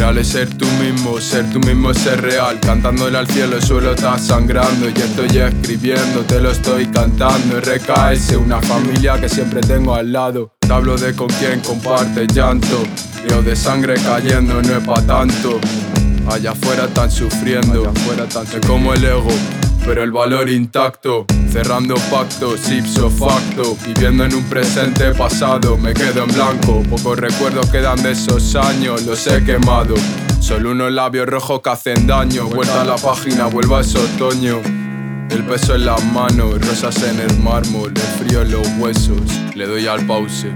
Real es ser tú mismo es ser real. Cantándole al cielo, el suelo está sangrando. Y estoy escribiendo, te lo estoy cantando. RKS, una familia que siempre tengo al lado. Te hablo de con quien comparte llanto. Río de sangre cayendo, no es pa' tanto. Allá afuera están sufriendo, es como el ego, pero el valor intacto. Cerrando pactos, ipso facto. Viviendo en un presente pasado, me quedo en blanco. Pocos recuerdos quedan de esos años, los he quemado. Solo unos labios rojos que hacen daño. Vuelta a la página, vuelva ese otoño. El beso en las manos, rosas en el mármol, el frío en los huesos. Le doy al pause.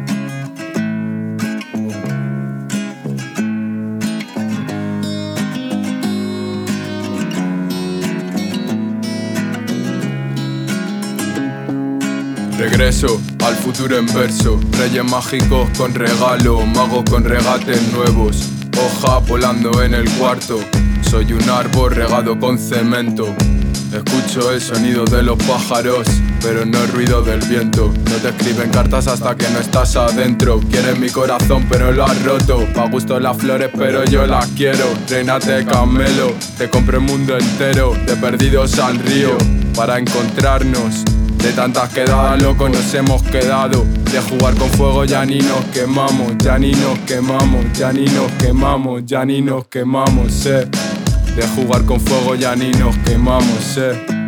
Regreso al futuro en verso. Reyes mágicos con regalo, magos con regates nuevos. Hoja volando en el cuarto. Soy un árbol regado con cemento. Escucho el sonido de los pájaros, pero no el ruido del viento. No te escriben cartas hasta que no estás adentro. Quieres mi corazón pero lo has roto. Pa' gusto las flores pero yo las quiero. Reina te camelo, te compro el mundo entero. De perdidos al río para encontrarnos. De tantas quedadas locos nos hemos quedado. De jugar con fuego ya ni nos quemamos. Ya ni nos quemamos, ya ni nos quemamos. Ya ni nos quemamos, De jugar con fuego ya ni nos quemamos,